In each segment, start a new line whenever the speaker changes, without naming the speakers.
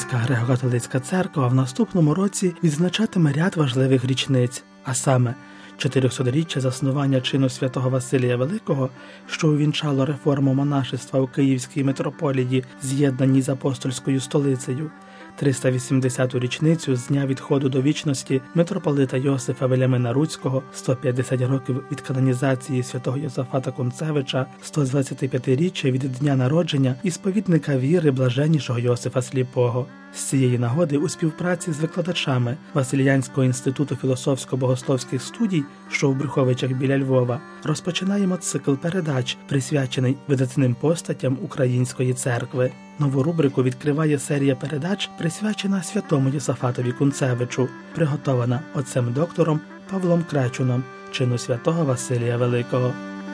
Українська греко-католицька церква в наступному році відзначатиме ряд важливих річниць, а саме 400-річчя заснування чину святого Василія Великого, що увінчало реформу монашества у Київській митрополії, з'єднаній з апостольською столицею, 380-ту річницю з дня відходу до вічності митрополита Йосифа Вельямина Руцького, 150 років від канонізації святого Йосафата Кунцевича, 125-річчя від дня народження і сповідника віри блаженнішого Йосифа Сліпого. З цієї нагоди у співпраці з викладачами Василянського інституту філософсько-богословських студій, що в Брюховичах біля Львова, розпочинаємо цикл передач, присвячений видатним постатям Української церкви. Нову рубрику відкриває серія передач, присвячена святому Йосафатові Кунцевичу, приготована отцем-доктором Павлом Кречуном, чину святого Василія Великого.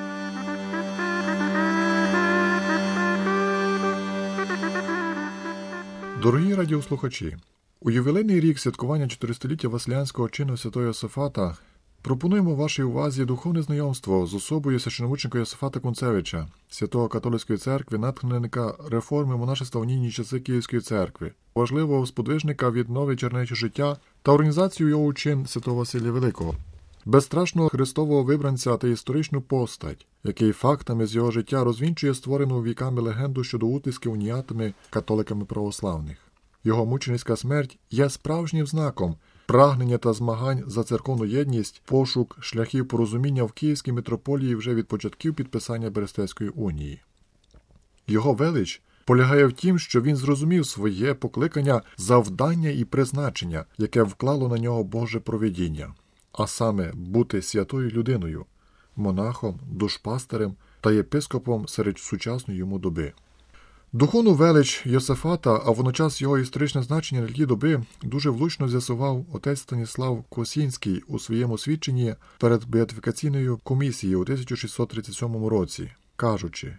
Дорогі радіослухачі, у ювілейний рік святкування 400-ліття Василянського чину святого Йосафата пропонуємо вашій увазі духовне знайомство з особою священомученика Йосафата Кунцевича, святого католицької церкви, натхненника реформи монашества в нинішні часи Київської церкви, важливого сподвижника віднови чернечого життя та організацію його чин святого Василія Великого, безстрашного христового вибранця та історичну постать, який фактами з його життя розвінчує створену віками легенду щодо утисків уніатами католиками православних. Його мученицька смерть є справжнім знаком прагнення та змагань за церковну єдність, пошук шляхів порозуміння в Київській митрополії вже від початків підписання Берестейської унії. Його велич полягає в тім, що він зрозумів своє покликання, завдання і призначення, яке вклало на нього Боже провидіння, а саме бути святою людиною, монахом, душпастирем та єпископом серед сучасної йому доби. Духовну велич Йосафата, а водночас його історичне значення на тлі доби, дуже влучно з'ясував отець Станіслав Косінський у своєму свідченні перед Беатифікаційною комісією у 1637 році, кажучи: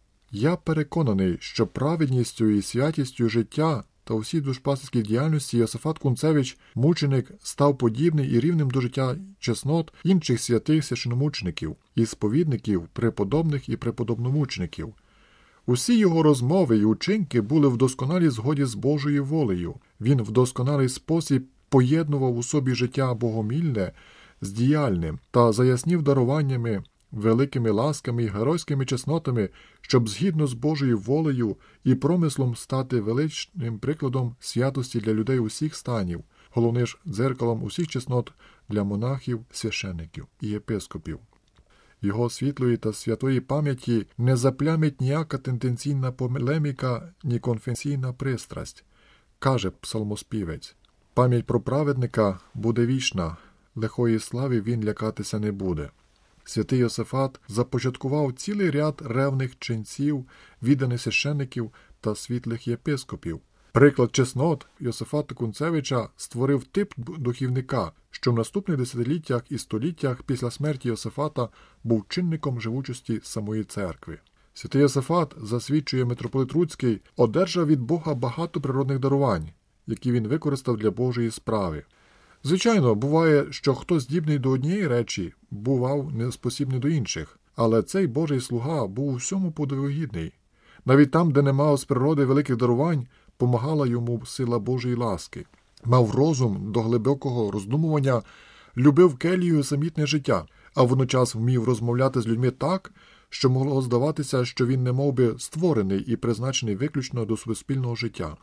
«Я переконаний, що праведністю і святістю життя та у всій душпастерській діяльності Йосафат Кунцевич, мученик, став подібний і рівним до життя чеснот інших святих священомучеників і сповідників, преподобних і преподобномучеників. Усі його розмови і учинки були в досконалій згоді з Божою волею. Він в досконалий спосіб поєднував у собі життя богомільне з діяльним та заяснів даруваннями, великими ласками і геройськими чеснотами, щоб згідно з Божою волею і промислом стати величним прикладом святості для людей усіх станів, головне ж дзеркалом усіх чеснот для монахів, священиків і єпископів. Його світлої та святої пам'яті не заплямить ніяка тенденційна полеміка, ні конфесійна пристрасть, каже псалмоспівець. Пам'ять про праведника буде вічна, лихої слави він лякатися не буде. Святий Йосафат започаткував цілий ряд ревних ченців, відданих священиків та світлих єпископів. Приклад чеснот Йосафата Кунцевича створив тип духівника, що в наступних десятиліттях і століттях після смерті Йосафата був чинником живучості самої церкви. Святий Йосафат, засвідчує митрополит Руцький, одержав від Бога багато природних дарувань, які він використав для Божої справи. Звичайно, буває, що хто здібний до однієї речі, бував неспосібний до інших, але цей Божий слуга був у всьому подивогідний. Навіть там, де не мав з природи великих дарувань, помагала йому сила Божої ласки. Мав розум до глибокого роздумування, любив келію самітне життя, а водночас вмів розмовляти з людьми так, що могло здаватися, що він немов би створений і призначений виключно до суспільного життя.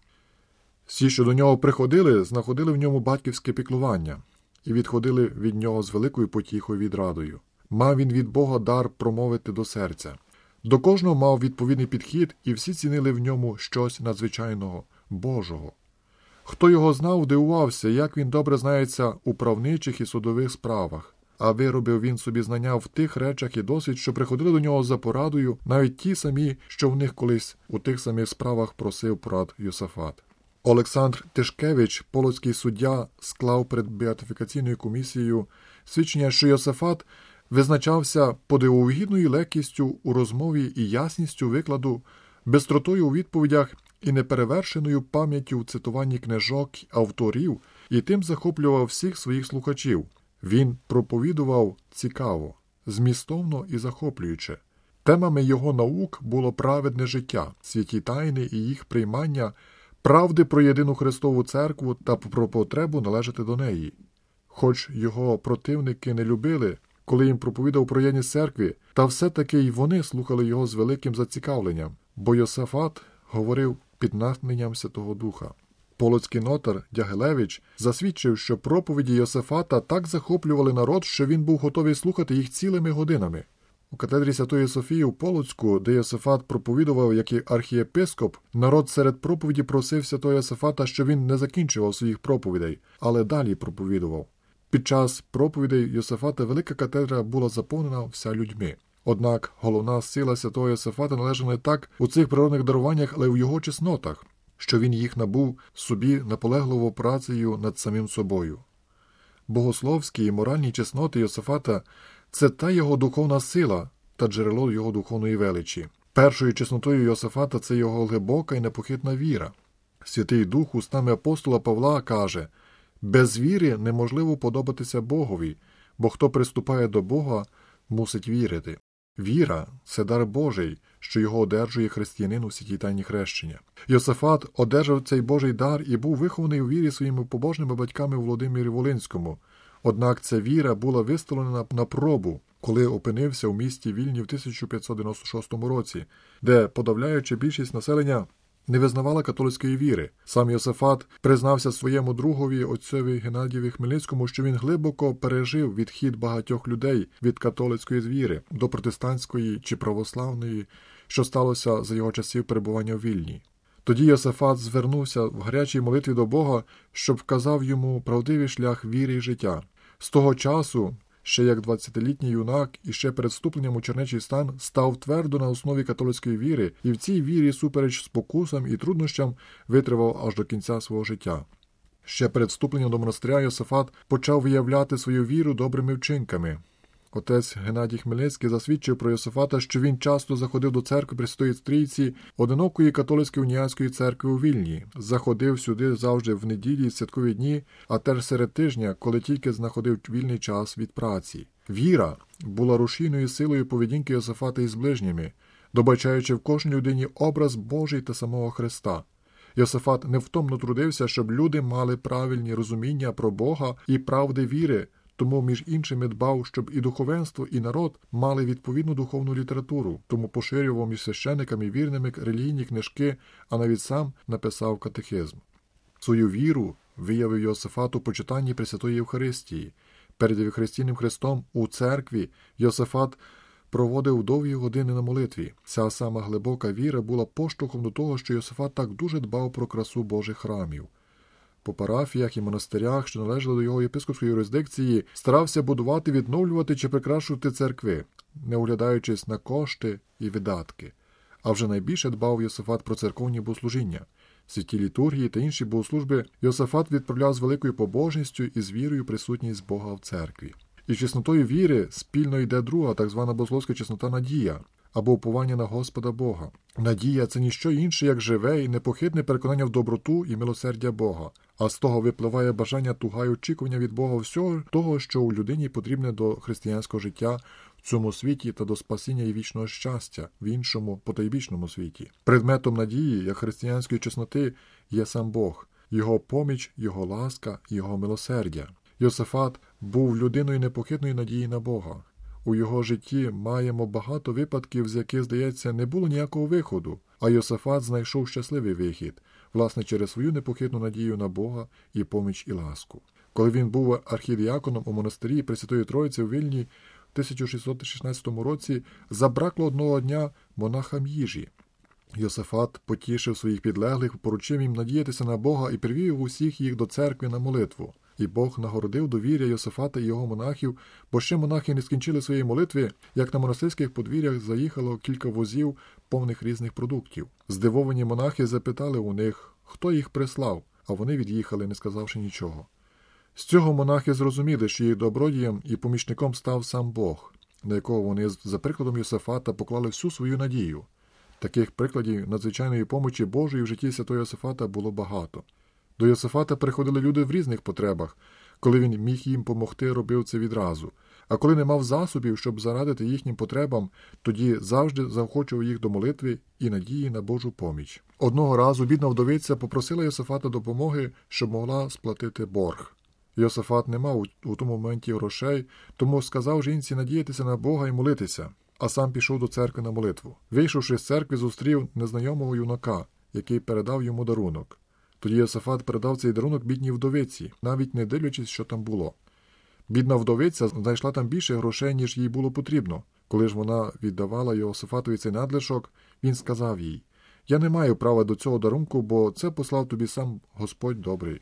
Всі, що до нього приходили, знаходили в ньому батьківське піклування і відходили від нього з великою потіхою відрадою. Мав він від Бога дар промовити до серця. До кожного мав відповідний підхід, і всі цінили в ньому щось надзвичайного, Божого. Хто його знав, дивувався, як він добре знається у правничих і судових справах, а виробив він собі знання в тих речах і досвід, що приходили до нього за порадою, навіть ті самі, що в них колись у тих самих справах просив порад Йосафат. Олександр Тишкевич, полоцький суддя, склав перед Беатифікаційною комісією свідчення, що Йосафат визначався подивовигідною легкістю у розмові і ясністю викладу, бистротою у відповідях і неперевершеною пам'яттю в цитуванні книжок й авторів, і тим захоплював всіх своїх слухачів. Він проповідував цікаво, змістовно і захоплююче. Темами його наук було праведне життя, святі тайни і їх приймання, правди про єдину Христову церкву та про потребу належати до неї. Хоч його противники не любили, коли їм проповідав про єдність церкви, та все-таки й вони слухали його з великим зацікавленням, бо Йосафат говорив під натхненням Святого Духа. Полоцький нотар Дягилевич засвідчив, що проповіді Йосафата так захоплювали народ, що він був готовий слухати їх цілими годинами. У катедрі Святої Софії у Полоцьку, де Йосафат проповідував як архієпископ, народ серед проповіді просив святого Йосафата, що він не закінчував своїх проповідей, але далі проповідував. Під час проповідей Йосафата велика катедра була заповнена вся людьми. Однак головна сила святого Йосафата належала не так у цих природних даруваннях, але й у його чеснотах, що він їх набув собі наполегливо працею над самим собою. Богословські і моральні чесноти Йосафата – це та його духовна сила та джерело його духовної величі. Першою чеснотою Йосафата – це його глибока і непохитна віра. Святий Дух устами апостола Павла каже: «Без віри неможливо подобатися Богові, бо хто приступає до Бога, мусить вірити». Віра – це дар Божий, що його одержує християнин у святій тайні хрещення. Йосафат одержав цей Божий дар і був вихований у вірі своїми побожними батьками у Володимирі Волинському. Однак ця віра була виставлена на пробу, коли опинився у місті Вільні в 1596 році, де подавляюча більшість населення не визнавала католицької віри. Сам Йосафат признався своєму другові, отцеві Геннадієві Хмельницькому, що він глибоко пережив відхід багатьох людей від католицької віри до протестантської чи православної, що сталося за його часів перебування в Вільні. Тоді Йосафат звернувся в гарячій молитві до Бога, щоб вказав йому правдивий шлях віри і життя. З того часу, ще як 20-літній юнак і ще перед вступленням у чернечий стан, став твердо на основі католицької віри і в цій вірі, супереч спокусам і труднощам, витривав аж до кінця свого життя. Ще перед вступленням до монастиря Йосафат почав виявляти свою віру добрими вчинками. Отець Геннадій Хмельницький засвідчив про Йосафата, що він часто заходив до церкви Пресвятої Трійці, одинокої католицької уніатської церкви у Вільні. Заходив сюди завжди в неділі і святкові дні, а теж серед тижня, коли тільки знаходив вільний час від праці. Віра була рушійною силою поведінки Йосафата із ближніми, добачаючи в кожній людині образ Божий та самого Христа. Йосафат невтомно трудився, щоб люди мали правильні розуміння про Бога і правди віри, тому між іншими дбав, щоб і духовенство, і народ мали відповідну духовну літературу, тому поширював між священиками і вірними релігійні книжки, а навіть сам написав катехизм. Свою віру виявив Йосафат у почитанні Пресвятої Євхаристії. Перед Євхаристійним Христом у церкві Йосафат проводив довгі години на молитві. Ця сама глибока віра була поштовхом до того, що Йосафат так дуже дбав про красу Божих храмів. По парафіях і монастирях, що належали до його єпископської юрисдикції, старався будувати, відновлювати чи прикрашувати церкви, не оглядаючись на кошти і видатки. А вже найбільше дбав Йосафат про церковні богослужіння. Святі літургії та інші богослужби Йосафат відправляв з великою побожністю і з вірою присутність Бога в церкві. І чеснотою віри спільно йде друга, так звана богословська чеснота надія, або уповання на Господа Бога. Надія – це ніщо інше, як живе і непохитне переконання в доброту і милосердя Бога, а з того випливає бажання, туга й очікування від Бога всього того, що у людині потрібне до християнського життя в цьому світі та до спасіння і вічного щастя в іншому, потайбічному світі. Предметом надії, як християнської чесноти, є сам Бог, Його поміч, Його ласка, Його милосердя. Йосафат був людиною непохитної надії на Бога. У його житті маємо багато випадків, з яких, здається, не було ніякого виходу, а Йосафат знайшов щасливий вихід, власне, через свою непохитну надію на Бога і поміч і ласку. Коли він був архідіаконом у монастирі Пресвятої Троїці у Вільні в 1616 році, забракло одного дня монахам їжі. Йосафат потішив своїх підлеглих, поручив їм надіятися на Бога і привів усіх їх до церкви на молитву. І Бог нагородив довір'я Йосафата і його монахів, бо ще монахи не скінчили своєї молитви, як на монастирських подвір'ях заїхало кілька возів, повних різних продуктів. Здивовані монахи запитали у них, хто їх прислав, а вони від'їхали, не сказавши нічого. З цього монахи зрозуміли, що їх добродієм і помічником став сам Бог, на якого вони за прикладом Йосафата поклали всю свою надію. Таких прикладів надзвичайної помочі Божої в житті святого Йосафата було багато. До Йосафата приходили люди в різних потребах. Коли він міг їм помогти, робив це відразу. а коли не мав засобів, щоб зарадити їхнім потребам, тоді завжди заохочував їх до молитви і надії на Божу поміч. Одного разу бідна вдовиця попросила Йосафата допомоги, щоб могла сплатити борг. Йосафат не мав у тому моменті грошей, тому сказав жінці надіятися на Бога і молитися, а сам пішов до церкви на молитву. Вийшовши з церкви, зустрів незнайомого юнака, який передав йому дарунок. Тоді Йосафат передав цей дарунок бідній вдовиці, навіть не дивлячись, що там було. Бідна вдовиця знайшла там більше грошей, ніж їй було потрібно. Коли ж вона віддавала Йосафатові цей надлишок, він сказав їй: «Я не маю права до цього дарунку, бо це послав тобі сам Господь добрий».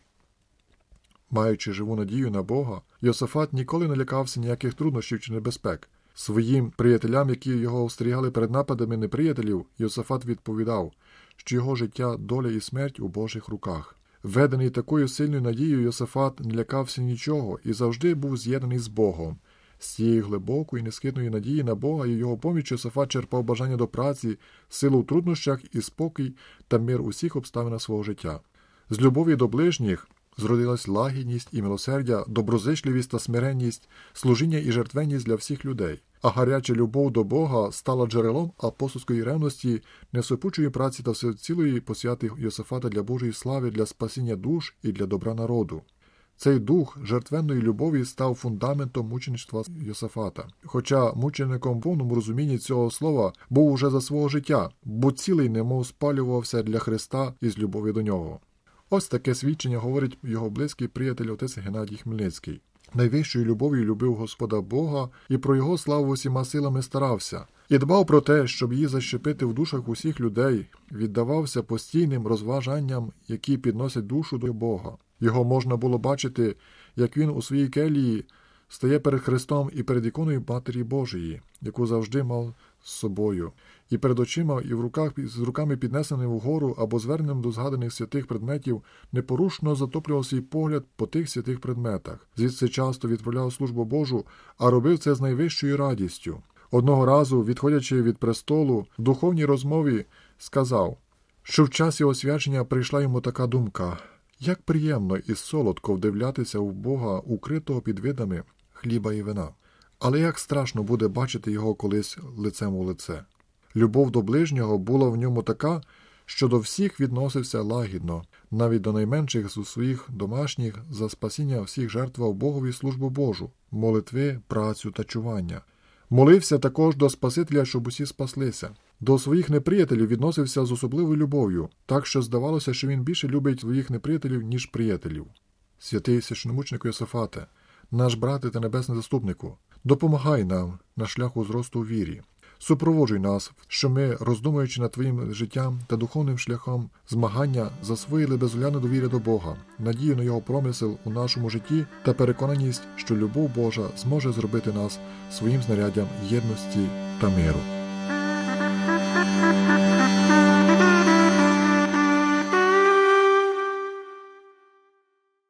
Маючи живу надію на Бога, Йосафат ніколи не лякався ніяких труднощів чи небезпек. Своїм приятелям, які його остерігали перед нападами неприятелів, Йосафат відповідав, що його життя, доля і смерть у Божих руках. Ведений такою сильною надією, Йосафат не лякався нічого і завжди був з'єднаний з Богом. З цієї глибокої і нескитної надії на Бога і його поміч Йосафат черпав бажання до праці, силу в труднощах і спокій та мир у всіх обставинах свого життя. З любові до ближніх зродилась лагідність і милосердя, доброзичливість та смиренність, служіння і жертвенність для всіх людей. А гаряча любов до Бога стала джерелом апостольської ревності, несопучої праці та всецілої посвяти Йосафата для Божої слави, для спасіння душ і для добра народу. Цей дух жертвенної любові став фундаментом мучеництва Йосафата. Хоча мучеником в повному розумінні цього слова був уже за свого життя, бо цілий немов спалювався для Христа із любові до нього. Ось таке свідчення говорить його близький приятель отець Геннадій Хмельницький. Найвищою любов'ю любив Господа Бога і про його славу усіма силами старався. І дбав про те, щоб її защепити в душах усіх людей, віддавався постійним розважанням, які підносять душу до Бога. Його можна було бачити, як він у своїй келії стає перед Христом і перед іконою Матері Божої, яку завжди мав з собою, і перед очима, і в руках, з руками піднесеними вгору або зверненим до згаданих святих предметів, непорушно затоплював свій погляд по тих святих предметах. Звідси часто відправляв службу Божу, а робив це з найвищою радістю. Одного разу, відходячи від престолу, в духовній розмові сказав, що в часі освячення прийшла йому така думка: як приємно і солодко вдивлятися в Бога, укритого під видами хліба і вина. Але як страшно буде бачити його колись лицем у лице. Любов до ближнього була в ньому така, що до всіх відносився лагідно, навіть до найменших з своїх домашніх, за спасіння всіх жертвував Богові службу Божу, молитви, працю та чування. Молився також до Спасителя, щоб усі спаслися. До своїх неприятелів відносився з особливою любов'ю, так що здавалося, що він більше любить своїх неприятелів, ніж приятелів. Святий священомученику Йосафате, наш брате та небесний заступнику, допомагай нам на шляху зросту у вірі. Супроводжуй нас, що ми, роздумуючи над Твоїм життям та духовним шляхом змагання, засвоїли безогляну довіру до Бога, надію на Його промисел у нашому житті та переконаність, що любов Божа зможе зробити нас своїм знаряддям єдності та миру.